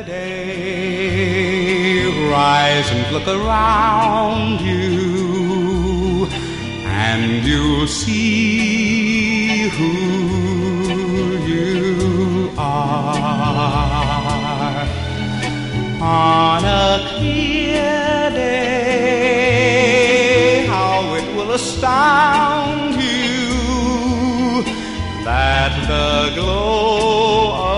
day. Rise and look around you, and you'll see who you are. On a clear day, how it will astound you that the glow